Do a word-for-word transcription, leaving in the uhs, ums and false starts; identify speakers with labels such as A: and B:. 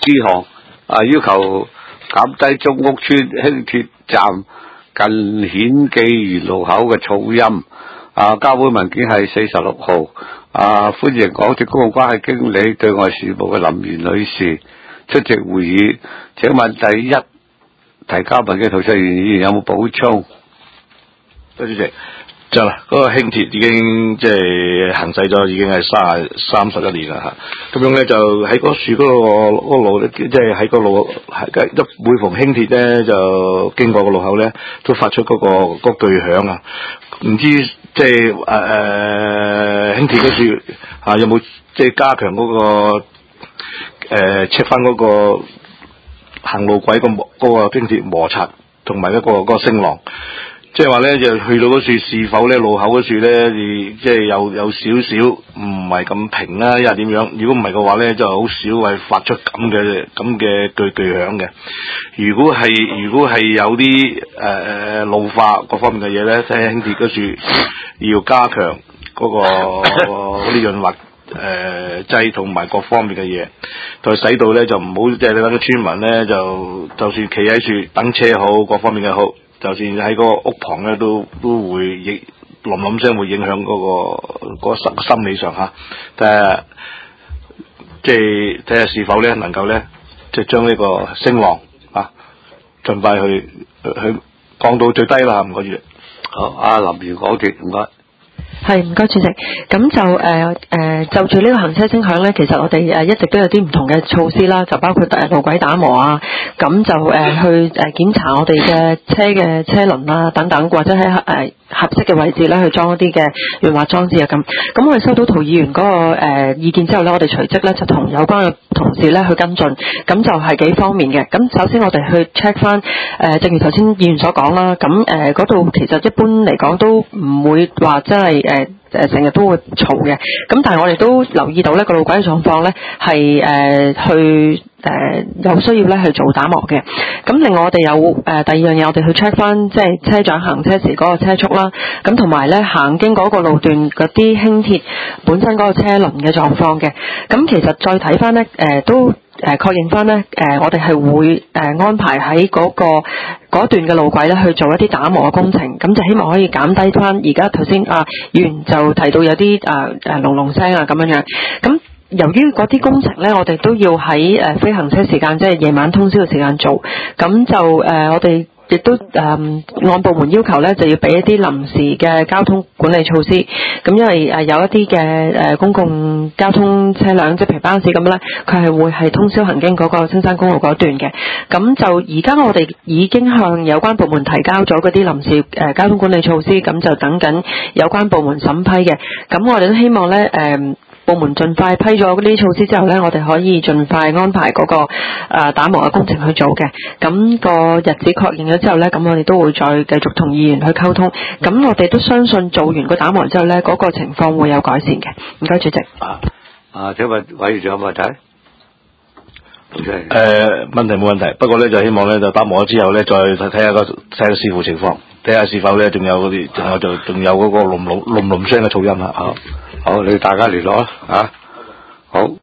A: 支項啊，要求減低中屋村輕鐵站近顯記園路口嘅噪音。啊，交會文件係四十六號。啊，歡迎港鐵公共關係經理對外事務嘅林賢女士出席會議。請問第一提交文嘅涂世元議員有冇補充？
B: 多謝主席。就嗰、那個輕鐵已經即係行駛咗，已經係三三十一年啦嚇。咁樣咧就喺嗰樹嗰個嗰路咧，即係喺個路係一每逢輕鐵咧就經過個路口咧，都發出嗰、那個嗰、那個巨響啊！唔知即係誒誒輕鐵嗰樹啊有冇即係加強嗰、那個誒 check 翻嗰個行路軌個嗰個輕鐵摩擦同埋一個嗰、那個聲浪？即係話咧，就去到嗰樹是否咧路口嗰樹咧，即係有有少少唔係咁平啦，因為點樣？如果唔係嘅話咧，就好少係發出咁嘅咁嘅巨巨響嘅。如果係如果係有啲誒誒路化各方面嘅嘢咧，即係輕鐵嗰樹要加強嗰、嗰個嗰啲潤滑誒劑同埋各方面嘅嘢，就使到咧就唔好即係你等啲村民咧就就算企喺樹等車好，各方面嘅好。就算喺嗰個屋旁咧，都都會影冧冧聲，會影響嗰、嗰個、嗰個心心理上嚇。睇下即係睇下是否咧能夠咧，即係將呢個聲浪啊，盡快去去降到最低啦。唔該主席。
A: 好，阿林賢港鐵唔該。
C: 係，唔該主席。咁就誒誒、呃、就住呢個行車聲響咧，其實我哋誒一直都有啲唔同嘅措施啦，就包括誒路軌打磨啊，咁就誒、呃、去誒檢查我哋嘅車嘅車輪啊等等，或者喺誒、呃、合適嘅位置咧去裝一啲嘅潤滑裝置啊咁。咁我哋收到涂議員嗰、那個誒、呃、意見之後咧，我哋隨即咧就同有關嘅同事咧去跟進，咁就係幾方面嘅。咁首先我哋去 check 翻誒，正如頭先議員所講啦，咁誒嗰度其實一般嚟講都唔會話真係誒。誒誒成日都會嘈嘅，咁但係我哋都留意到呢個路軌嘅狀況咧係誒去誒、呃、有需要咧去做打磨嘅。咁另外我哋有誒、呃、第二樣嘢，我哋去 check 翻即係車長行車時嗰個車速啦，咁同埋咧行經嗰個路段嗰啲輕鐵本身嗰個車輪嘅狀況嘅。咁其實再睇翻咧誒都。誒確認翻咧，誒我哋係會誒安排喺嗰個嗰段嘅路軌咧去做一啲打磨嘅工程，咁就希望可以減低翻而家頭先啊議員就提到有啲誒誒隆隆聲啊咁樣樣。咁由於嗰啲工程咧，我哋都要喺誒非行車時間，即係夜晚通宵嘅時間做，咁就誒我哋。亦都誒、嗯、按部門要求咧，就要俾一啲臨時嘅交通管理措施。咁因為誒有一啲嘅誒公共交通車輛，即係譬如巴士咁咧，佢係會係通宵行經嗰個青山公路嗰段嘅。咁就而家我哋已經向有關部門提交咗嗰啲臨時誒交通管理措施，咁就等緊有關部門審批嘅。咁我哋都希望咧誒。呃部門盡快批咗嗰啲措施之後呢，我哋可以盡快安排嗰、那個誒、呃、打磨嘅工程去做嘅。咁、那個日子確認咗之後呢，咁我哋都會再繼續同議員去溝通。咁我哋都相信做完個打磨之後呢，嗰、那個情況會有改善嘅。唔該，主席。
A: 啊，啊，請問委員長有冇問題？誒、okay.
B: 呃，問題冇問題，不過呢，就希望呢，就打磨咗之後呢，再睇下個睇下視乎情況，睇下是否呢，仲有嗰啲，仲有就仲有嗰個隆隆隆隆聲嘅噪音啦。好。
A: 好，你大家聯絡啦，啊，好。